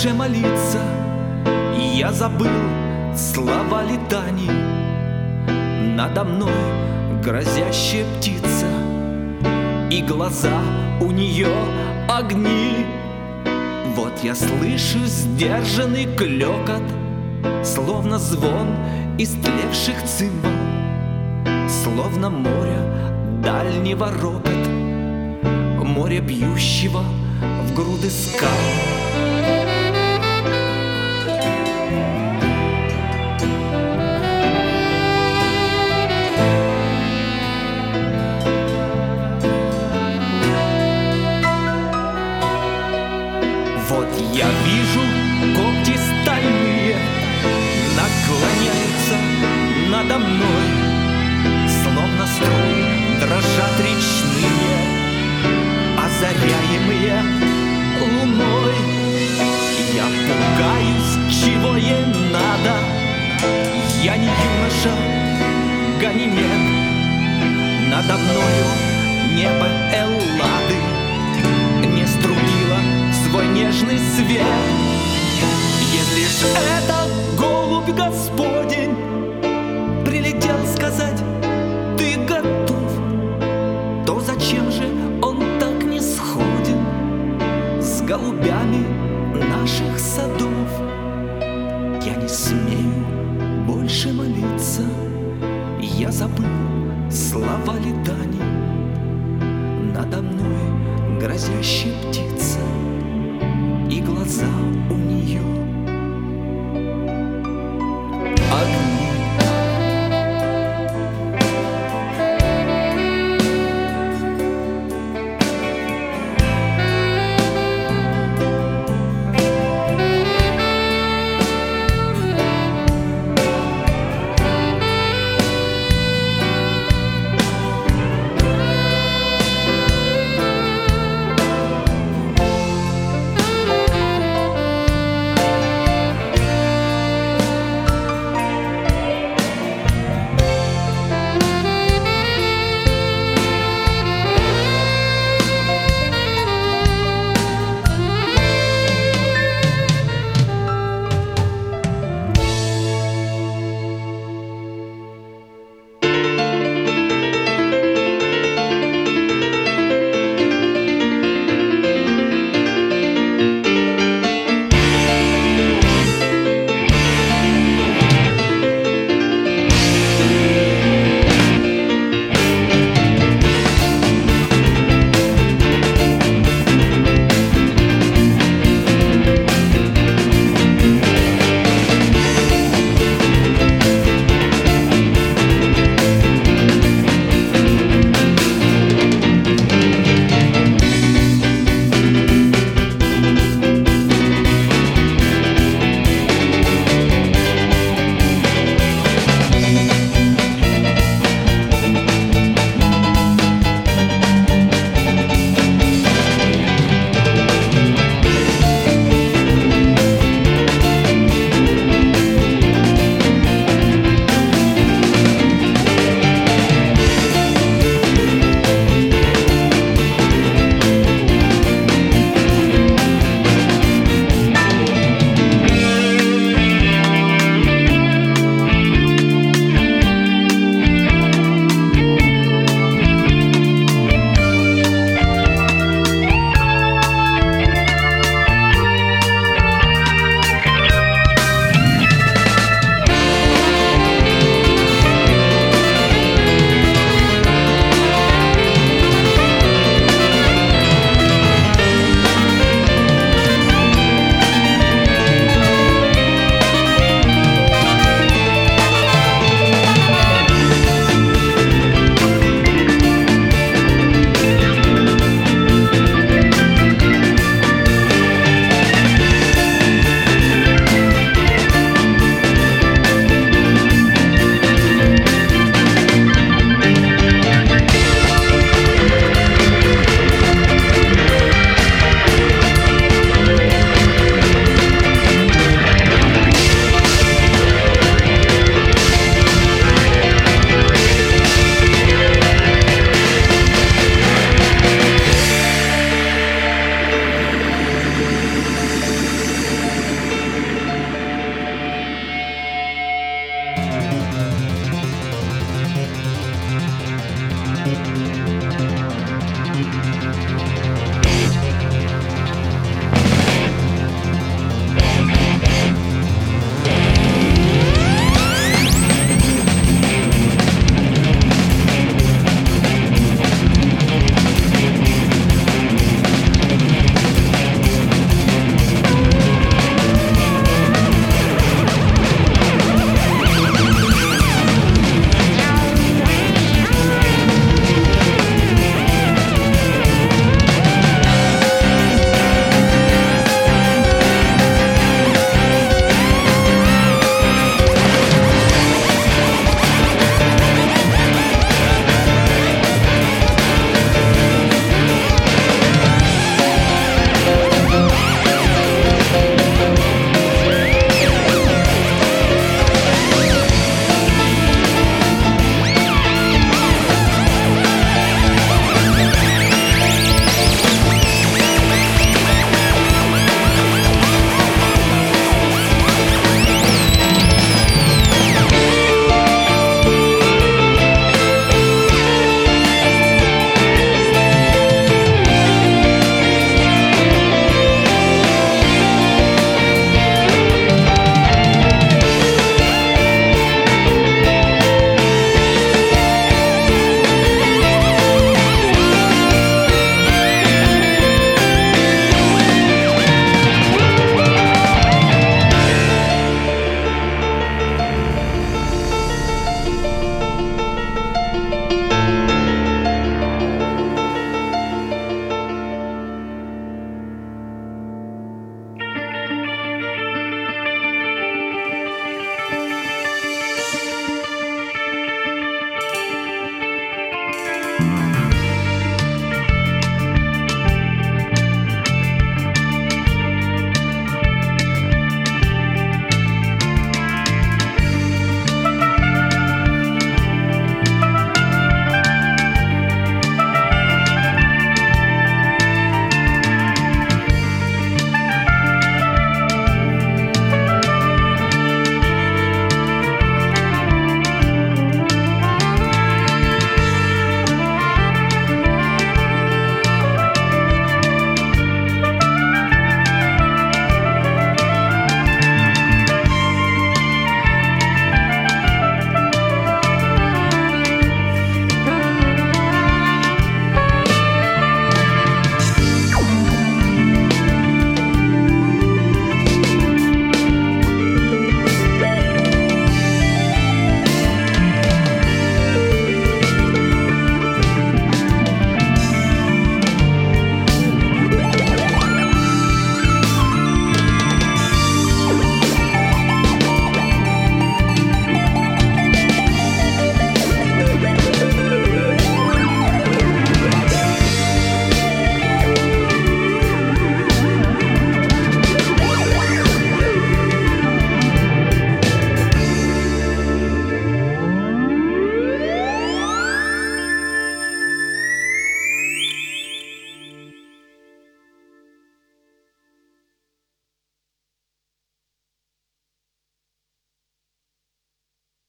больше молиться. Я забыл слова летаний. Надо мной грозящая птица, и глаза у нее огни. Вот я слышу сдержанный клёкот, словно звон истлевших цимбал, словно море дальнего рокот, море бьющего в груды скал. Вот я вижу когти стальные наклоняются надо мной, словно струи дрожат речные, озаряемые луной. Я пугаюсь, чего ей надо. Я не юноша, Ганимед. Надо мною небо Эллады не струмило свой нежный свет. Если ж это голубь Господень прилетел сказать: ты готов, то зачем же он так не сходен с голубями наших садов? Я не смею больше молиться. Я забыл слова летаний. Надо мной грозящая птица, и глаза у